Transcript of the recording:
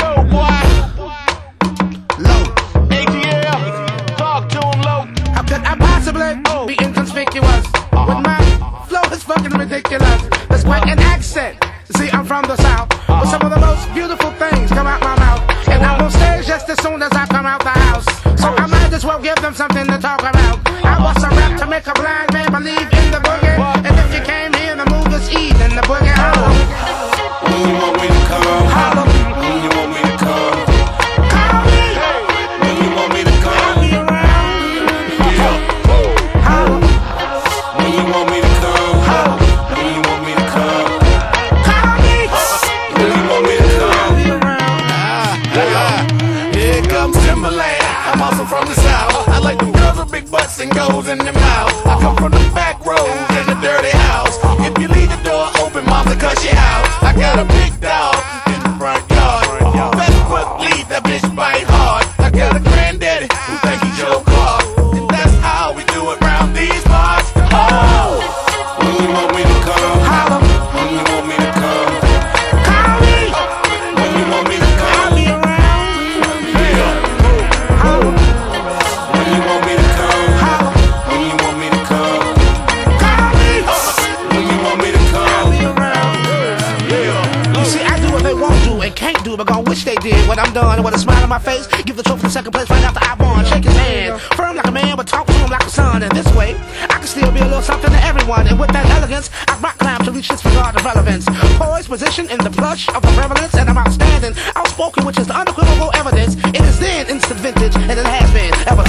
go, boy. Low. ATL, talk to him low. How could I possibly be inconspicuous when my flow is fucking ridiculous? That's quite an accent. See, I'm from the South, but some of the most beautiful things come out my mouth, and I'm on stage just as soon as I come out the house. So I might as well give them something to talk about. I bust a rap to make a blind man believe in the boogie, and if you came here, the move is eating the boogie. When you want me to come, Holla. when you want me to come, Call me. when you want me to come, I'll be around. yeah. Holla. When you want me to come, Holla. when you want me to come, Call me. when you want me to come. I'll be around. Here comes Timberland. I'm also from the South. I like them girls with big butts and goes in their mouth. I come from the back roads in a dirty house. If you leave the door open, mama cuss you out. I got a big dog in the front yard. Best foot lead, that bitch bite hard. I got a granddaddy who think he Joe Clark. And that's how we do it round these bars. Oh! When you want me to come, Holla. when you want me to come, Call me. when you want me to I'll come, be around. yeah. Holla. When you want me to come, Holla. when you want me to come, Call me. when you want me to come, I'll be around. You see, I do what they won't do and can't do, but gon' wish they did. When I'm done, with a smile on my face, give the trophy to second place right after I won. Shake his hand, firm like a man, but talk to him like a son. And this way, I can still be a little something to everyone. And with that elegance, I rock climb to reach this regard of relevance. Poised position in the blush of the prevalence, and I'm outstanding, outspoken, which is the unequivocal evidence. It is then instant vintage, and it has been ever